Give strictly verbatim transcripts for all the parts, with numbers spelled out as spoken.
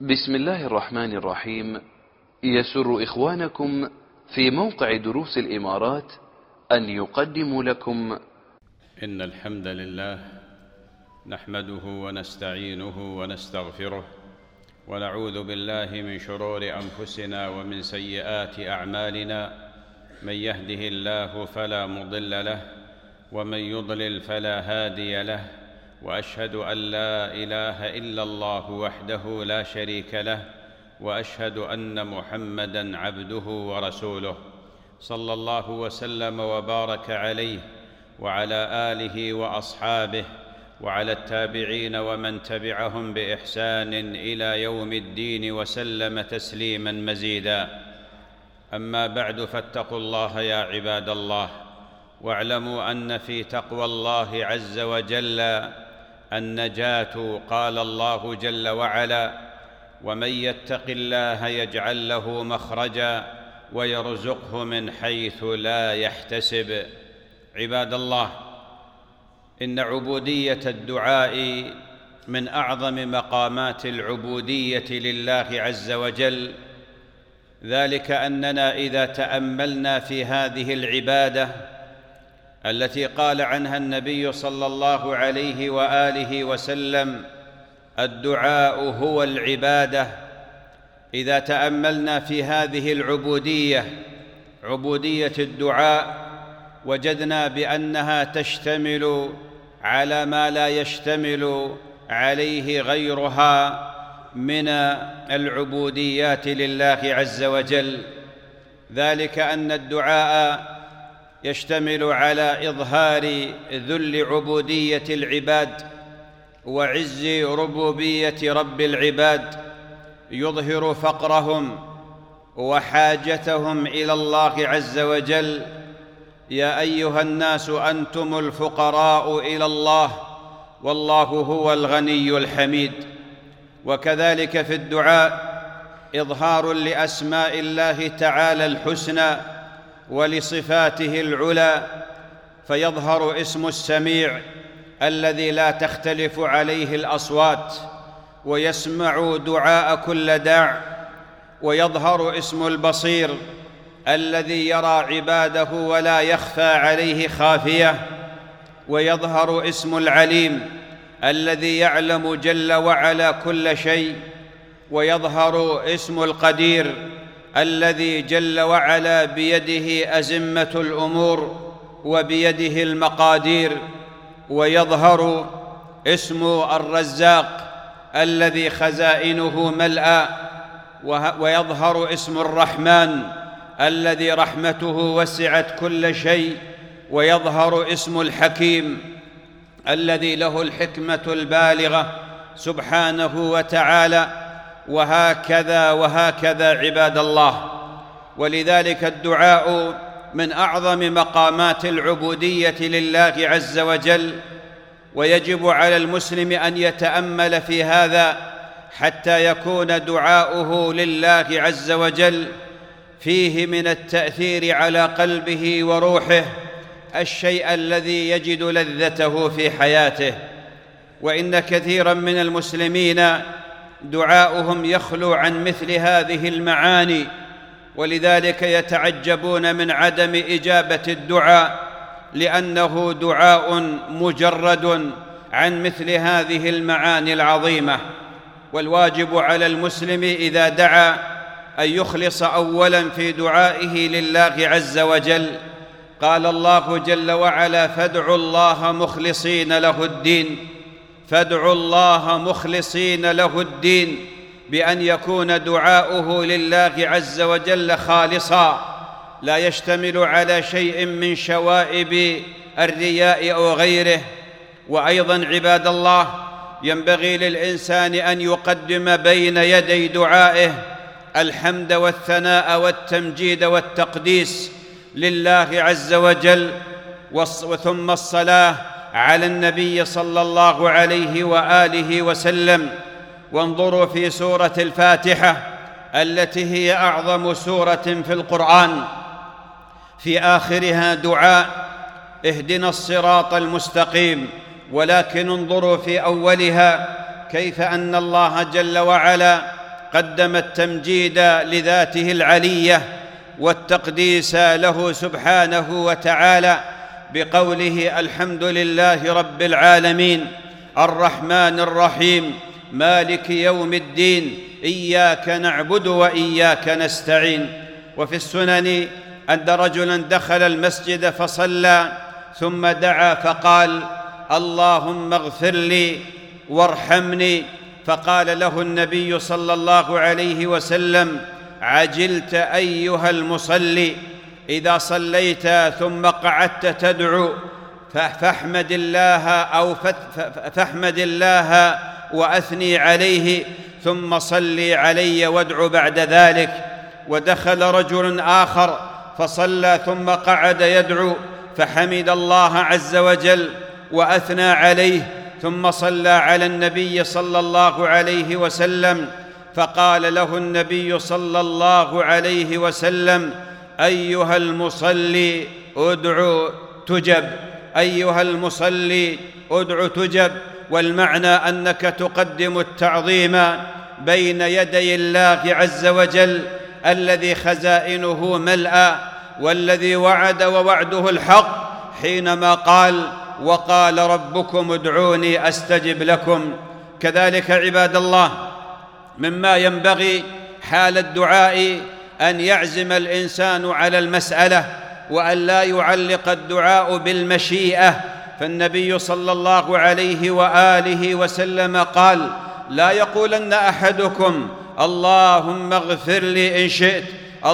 بسم الله الرحمن الرحيم. يسر إخوانكم في موقع دروس الإمارات أن يقدموا لكم إن الحمد لله نحمده ونستعينه ونستغفره ونعوذ بالله من شرور أنفسنا ومن سيئات أعمالنا، من يهده الله فلا مضل له ومن يضلل فلا هادي له، وأشهد أن لا إله إلا الله وحده لا شريك له، وأشهد أن محمدًا عبده ورسوله، صلى الله وسلم وبارك عليه وعلى آله وأصحابه وعلى التابعين ومن تبعهم بإحسان إلى يوم الدين وسلم تسليماً مزيداً. أما بعد، فاتقوا الله يا عباد الله، واعلموا أن في تقوى الله عز وجل النجاة. قال الله جل وعلا: ومن يتق الله يجعل له مخرجا ويرزقه من حيث لا يحتسب. عباد الله، إن عبودية الدعاء من أعظم مقامات العبودية لله عز وجل، ذلك أننا إذا تأملنا في هذه العبادة التي قال عنها النبي صلى الله عليه وآله وسلم: الدعاء هو العبادة. إذا تأملنا في هذه العبودية، عبودية الدعاء، وجدنا بأنها تشتمل على ما لا يشتمل عليه غيرها من العبوديات لله عز وجل، ذلك أن الدعاء يشتمل على إظهار ذل عبودية العباد وعز ربوبية رب العباد، يظهر فقرهم وحاجتهم إلى الله عز وجل: يا أيها الناس أنتم الفقراء إلى الله والله هو الغني الحميد. وكذلك في الدعاء إظهار لأسماء الله تعالى الحسنى ولصفاته العلى، فيظهر اسم السميع الذي لا تختلف عليه الأصوات ويسمع دعاء كل داع، ويظهر اسم البصير الذي يرى عباده ولا يخفى عليه خافية، ويظهر اسم العليم الذي يعلم جل وعلا كل شيء، ويظهر اسم القدير الذي جل وعلا بيده أزمة الأمور وبيده المقادير، ويظهر اسم الرزاق الذي خزائنه ملأى، ويظهر اسم الرحمن الذي رحمته وسعت كل شيء، ويظهر اسم الحكيم الذي له الحكمة البالغة سبحانه وتعالى. وهكذا وهكذا عباد الله. ولذلك الدعاء من أعظم مقامات العبودية لله عز وجل، ويجب على المسلم أن يتأمل في هذا حتى يكون دعاؤه لله عز وجل فيه من التأثير على قلبه وروحه الشيء الذي يجد لذته في حياته. وإن كثيراً من المسلمين دعاؤهم يخلو عن مثل هذه المعاني، ولذلك يتعجبون من عدم إجابة الدعاء، لأنه دعاء مجرد عن مثل هذه المعاني العظيمة. والواجب على المسلم إذا دعا أن يخلص أولاً في دعائه لله عز وجل. قال الله جل وعلا: فادعوا الله مخلصين له الدين. فادعوا الله مخلصين له الدين، بأن يكون دعاؤه لله عز وجل خالصا، لا يشتمل على شيء من شوائب الرياء أو غيره. وأيضا عباد الله، ينبغي للإنسان أن يقدم بين يدي دعائه الحمد والثناء والتمجيد والتقديس لله عز وجل، وثم الصلاة على النبي صلى الله عليه وآله وسلم. وانظروا في سورة الفاتحة التي هي أعظم سورة في القرآن، في آخرها دعاء: اهدنا الصراط المستقيم. ولكن انظروا في أولها كيف أن الله جل وعلا قدم التمجيد لذاته العلية والتقديس له سبحانه وتعالى بقوله: الحمد لله رب العالمين الرحمن الرحيم مالك يوم الدين إياك نعبد وإياك نستعين. وفي السنن أن رجلا دخل المسجد فصلى ثم دعا فقال: اللهم اغفر لي وارحمني، فقال له النبي صلى الله عليه وسلم: عجلت أيها المصلي، إذا صليت ثم قعدت تدعو فاحمد الله أو فاحمد الله وأثني عليه ثم صلي علي وادع بعد ذلك. ودخل رجل آخر فصلى ثم قعد يدعو فحمد الله عز وجل وأثنى عليه ثم صلى على النبي صلى الله عليه وسلم، فقال له النبي صلى الله عليه وسلم: أيها المصلي ادع تجب، أيها المصلي ادع تجب. والمعنى أنك تقدم التعظيم بين يدي الله عز وجل الذي خزائنه ملأى، والذي وعد ووعده الحق حينما قال: وقال ربكم ادعوني أستجب لكم. كذلك عباد الله، مما ينبغي حال الدعاء أن يعزم الإنسان على المسألة وأن لا يعلق الدعاء بالمشيئة، فالنبي صلى الله عليه وآله وسلم قال: لا يقولن أحدكم اللهم اغفر لي إن شئت،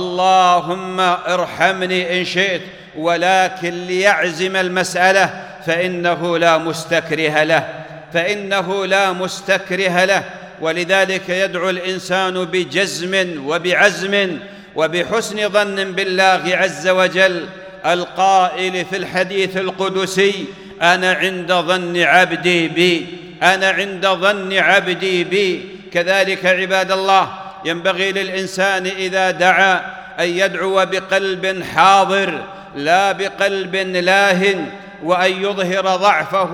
اللهم ارحمني إن شئت، ولكن ليعزم المسألة، فإنه لا مستكره له، فإنه لا مستكره له. ولذلك يدعو الإنسان بجزم وبعزم وبحسن ظن بالله عز وجل، القائل في الحديث القدسي: أنا عند ظن عبدي بي، أنا عند ظن عبدي بي. كذلك عباد الله، ينبغي للإنسان إذا دعا أن يدعو بقلب حاضر لا بقلب لاهٍ، وأن يظهر ضعفه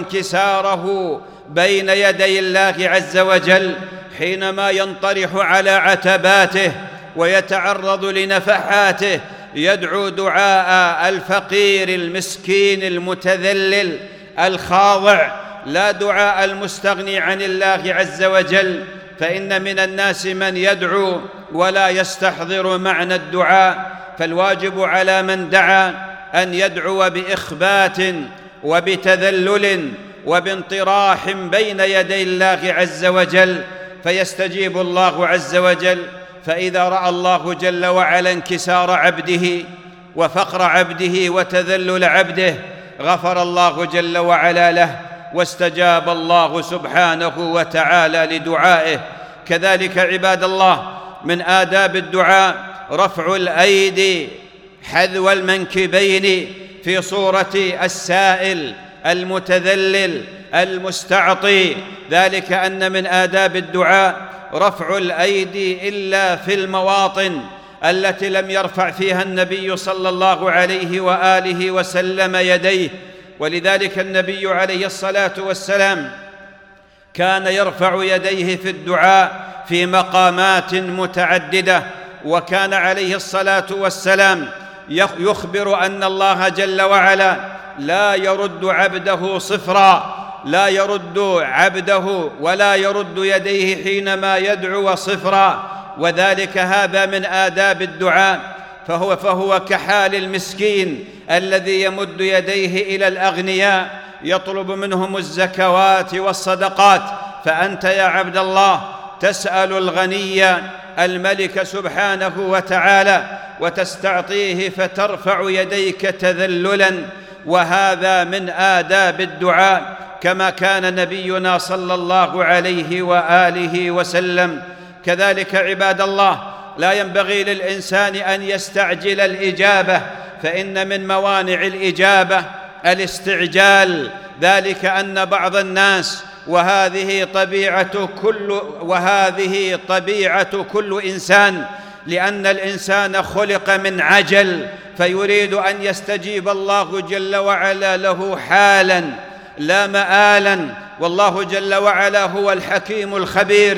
وانكساره بين يدي الله عز وجل حينما ينطرح على عتباته ويتعرض لنفحاته، يدعو دعاء الفقير المسكين المتذلل الخاضع، لا دعاء المستغني عن الله عز وجل. فإن من الناس من يدعو ولا يستحضر معنى الدعاء، فالواجب على من دعا أن يدعو بإخبات وبتذلل وبانطراح بين يدي الله عز وجل، فيستجيب الله عز وجل. فإذا رأى الله جل وعلا انكسار عبده وفقر عبده وتذلل عبده، غفر الله جل وعلا له واستجاب الله سبحانه وتعالى لدعائه. كذلك عباد الله، من آداب الدعاء رفع الأيدي حذو المنكبين في صورة السائل المتذلل المستعطي، ذلك أن من آداب الدعاء رفع الأيدي إلا في المواطن التي لم يرفع فيها النبي صلى الله عليه وآله وسلم يديه. ولذلك النبي عليه الصلاة والسلام كان يرفع يديه في الدعاء في مقامات متعددة، وكان عليه الصلاة والسلام يخبر أن الله جل وعلا لا يرد عبده صفرا، لا يرد عبده ولا يرد يديه حينما يدعو صفرا، وذلك هذا من آداب الدعاء. فهو, فهو كحال المسكين الذي يمد يديه إلى الأغنياء يطلب منهم الزكوات والصدقات، فأنت يا عبد الله تسأل الغني الملك سبحانه وتعالى وتستعطيه فترفع يديك تذللا، وهذا من آداب الدعاء كما كان نبينا صلى الله عليه وآله وسلم. كذلك عباد الله، لا ينبغي للإنسان أن يستعجل الإجابة، فإن من موانع الإجابة الاستعجال، ذلك أن بعض الناس، وهذه طبيعة كل وهذه طبيعة كل إنسان، لأن الإنسان خلق من عجل، فيريد أن يستجيب الله جل وعلا له حالا لا مآلا. والله جل وعلا هو الحكيم الخبير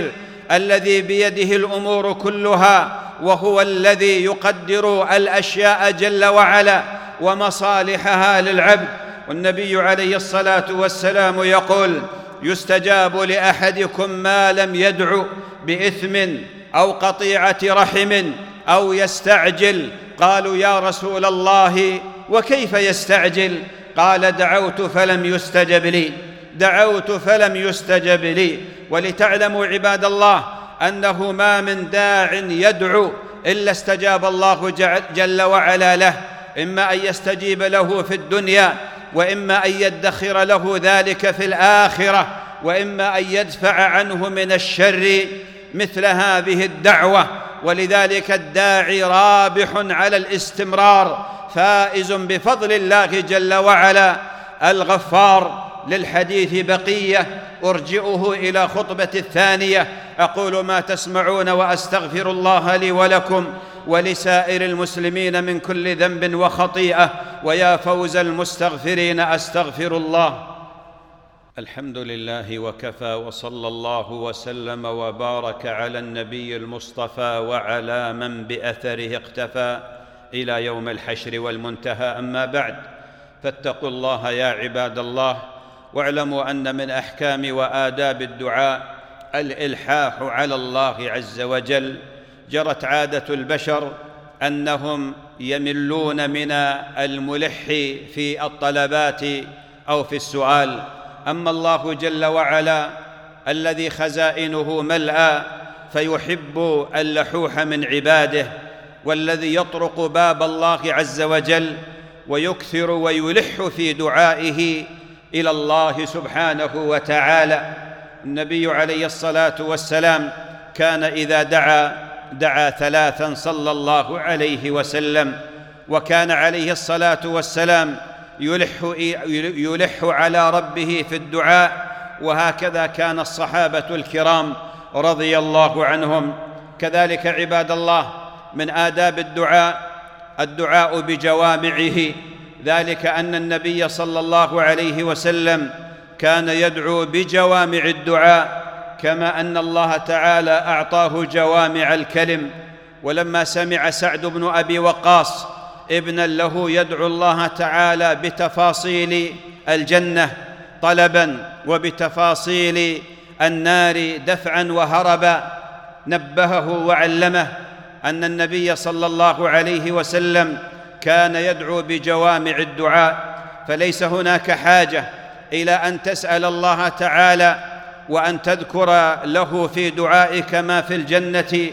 الذي بيده الأمور كلها، وهو الذي يقدر الأشياء جل وعلا ومصالحها للعبد. والنبي عليه الصلاة والسلام يقول: يستجاب لأحدكم ما لم يدع بإثم أو قطيعة رحم أو يستعجل. قالوا: يا رسول الله وكيف يستعجل؟ قال: دعوت فلم يستجب لي، دعوت فلم يستجب لي. ولتعلموا عباد الله أنه ما من داع يدعو إلا استجاب الله جل وعلا له، إما أن يستجيب له في الدنيا، وإما أن يدخر له ذلك في الآخرة، وإما أن يدفع عنه من الشر مثل هذه الدعوة. ولذلك الداعي رابح على الاستمرار، فائز بفضل الله جل وعلا الغفار. للحديث بقية، أرجئه إلى خطبة الثانية. أقول ما تسمعون وأستغفر الله لي ولكم ولسائر المسلمين من كل ذنب وخطيئة، ويا فوز المستغفرين أستغفر الله. الحمد لله وكفى، وصلى الله وسلم وبارك على النبي المصطفى وعلى من بأثره اقتفى إلى يوم الحشر والمنتهى. أما بعد، فاتقوا الله يا عباد الله، واعلموا أن من أحكام وآداب الدعاء الإلحاح على الله عز وجل. جرت عادة البشر أنهم يملون من الملح في الطلبات أو في السؤال، أما الله جل وعلا الذي خزائنه ملأى فيحب اللحوح من عباده، والذي يطرق باب الله عز وجل ويكثر ويلح في دعائه إلى الله سبحانه وتعالى. النبي عليه الصلاة والسلام كان إذا دعا دعا ثلاثا صلى الله عليه وسلم، وكان عليه الصلاة والسلام يلح, يلح على ربه في الدعاء، وهكذا كان الصحابة الكرام رضي الله عنهم. كذلك عباد الله من آداب الدعاء الدعاء بجوامعه، ذلك أن النبي صلى الله عليه وسلم كان يدعو بجوامع الدعاء، كما أن الله تعالى أعطاه جوامع الكلم. ولما سمع سعد بن أبي وقاص ابنا له يدعو الله تعالى بتفاصيل الجنة طلبا وبتفاصيل النار دفعا وهربا، نبهه وعلمه أن النبي صلى الله عليه وسلم كان يدعو بجوامع الدعاء. فليس هناك حاجة إلى أن تسأل الله تعالى وأن تذكر له في دعائك ما في الجنة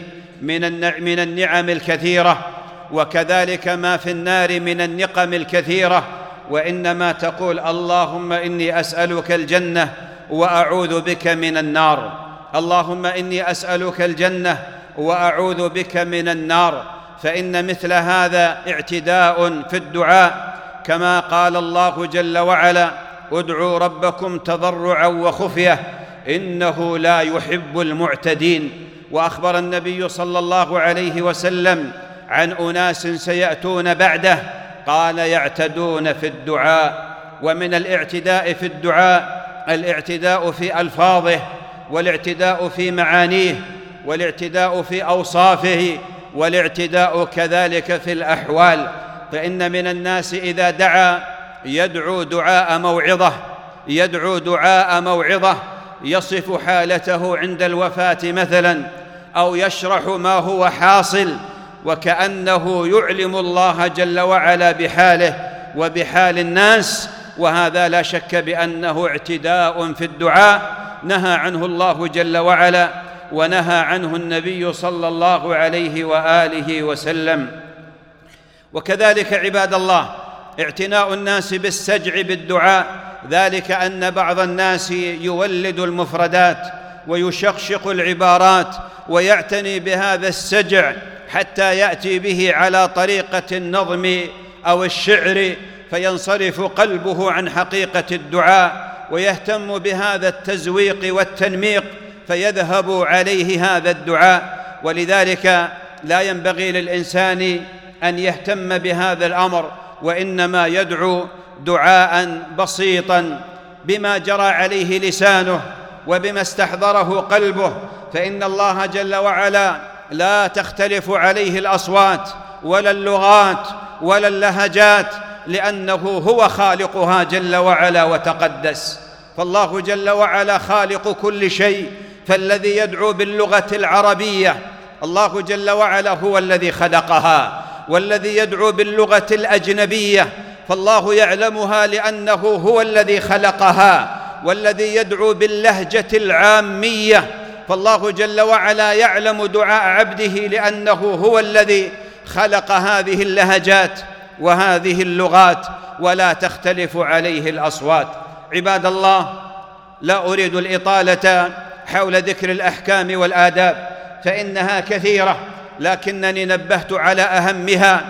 من النعم الكثيرة، وكذلك ما في النار من النقم الكثيرة، وإنما تقول: اللهم إني أسألك الجنة وأعوذ بك من النار، اللهم إني أسألك الجنة وأعوذ بك من النار. فإن مثل هذا اعتداء في الدعاء، كما قال الله جل وعلا: ادعوا ربكم تضرعا وخفية إنه لا يحب المعتدين. وأخبر النبي صلى الله عليه وسلم عن أناس سيأتون بعده، قال: يعتدون في الدعاء. ومن الاعتداء في الدعاء الاعتداء في ألفاظه، والاعتداء في معانيه، والاعتداء في أوصافه، والاعتداء كذلك في الأحوال. فإن من الناس إذا دعا يدعو دعاء موعظة، يدعو دعاء موعظة يصف حالته عند الوفاة مثلا، أو يشرح ما هو حاصل، وكأنه يعلم الله جل وعلا بحاله وبحال الناس. وهذا لا شك بأنه اعتداء في الدعاء نهى عنه الله جل وعلا، ونهى عنه النبي صلى الله عليه وآله وسلم. وكذلك عباد الله اعتناء الناس بالسجع بالدعاء، ذلك أن بعض الناس يولد المفردات ويشقشق العبارات ويعتني بهذا السجع حتى يأتي به على طريقة النظم أو الشعر، فينصرف قلبه عن حقيقة الدعاء ويهتم بهذا التزويق والتنميق، فيذهب عليه هذا الدعاء. ولذلك لا ينبغي للإنسان أن يهتم بهذا الأمر، وإنما يدعو دعاء بسيطا بما جرى عليه لسانه وبما استحضره قلبه، فإن الله جل وعلا لا تختلف عليه الأصوات ولا اللغات ولا اللهجات، لأنه هو خالقها جل وعلا وتقدس. فالله جل وعلا خالق كل شيء، فالذي يدعو باللغة العربية الله جل وعلا هو الذي خلقها، والذي يدعو باللغة الأجنبية فالله يعلمها لأنه هو الذي خلقها، والذي يدعو باللهجة العامية فالله جل وعلا يعلم دعاء عبده لأنه هو الذي خلق هذه اللهجات وهذه اللغات، ولا تختلف عليه الأصوات. عباد الله، لا أريد الإطالة حول ذكر الأحكام والآداب فإنها كثيرة، لكنني نبهت على أهمها،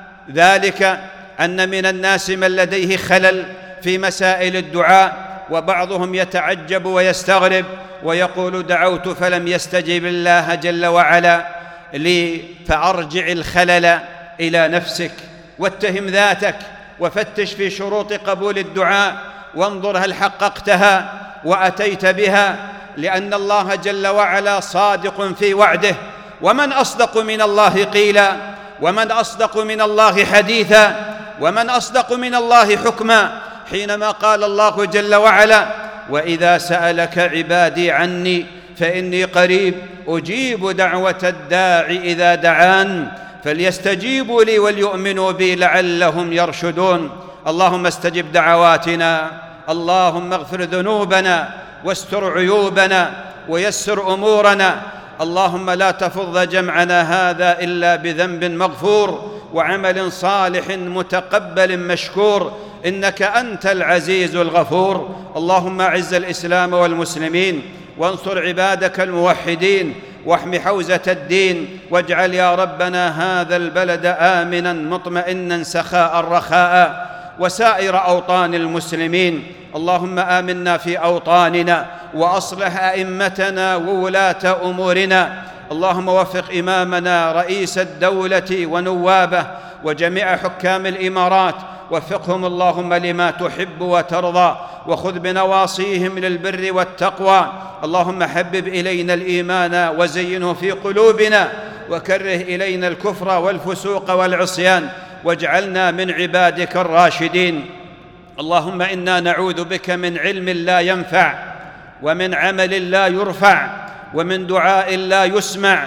ذلك أن من الناس من لديه خلل في مسائل الدعاء، وبعضهم يتعجب ويستغرب ويقول: دعوت فلم يستجب الله جل وعلا لي. فأرجع الخلل إلى نفسك واتهم ذاتك وفتش في شروط قبول الدعاء وانظر هل حققتها وأتيت بها، لأن الله جل وعلا صادق في وعده. ومن أصدق من الله قيلا، ومن أصدق من الله حديثا، ومن أصدق من الله حكما، حينما قال الله جل وعلا: وإذا سألك عبادي عني فإني قريب أجيب دعوة الداع إذا دعان فليستجيبوا لي وليؤمنوا بي لعلهم يرشدون. اللهم استجب دعواتنا، اللهم اغفر ذنوبنا واستر عيوبنا ويسر أمورنا. اللهم لا تفض جمعنا هذا إلا بذنب مغفور وعمل صالح متقبل مشكور، إنك أنت العزيز الغفور. اللهم أعز الإسلام والمسلمين وانصر عبادك الموحدين واحم حوزة الدين، واجعل يا ربنا هذا البلد آمنا مطمئنا سخاء رخاء، وسائر أوطان المسلمين. اللهم آمنا في أوطاننا وأصلح أئمتنا وولاة أمورنا. اللهم وفق إمامنا رئيس الدولة ونوابه وجميع حكام الإمارات، وفقهم اللهم لما تحب وترضى، وخذ بنواصيهم للبر والتقوى. اللهم حبب إلينا الإيمان وزينه في قلوبنا، وكره إلينا الكفر والفسوق والعصيان، واجعلنا من عبادك الراشدين. اللهم إنا نعوذ بك من علم لا ينفع، ومن عمل لا يرفع، ومن دعاء لا يسمع.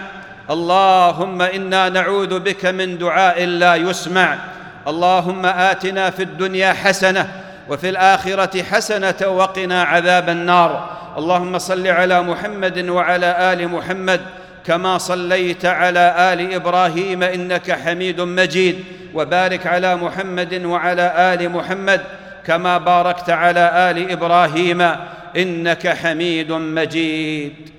اللهم إنا نعوذ بك من دعاء لا يسمع. اللهم آتنا في الدنيا حسنة وفي الآخرة حسنة وقنا عذاب النار. اللهم صل على محمد وعلى آل محمد كما صليت على آل إبراهيم إنك حميد مجيد، وبارك على محمد وعلى آل محمد كما باركت على آل إبراهيم إنك حميد مجيد.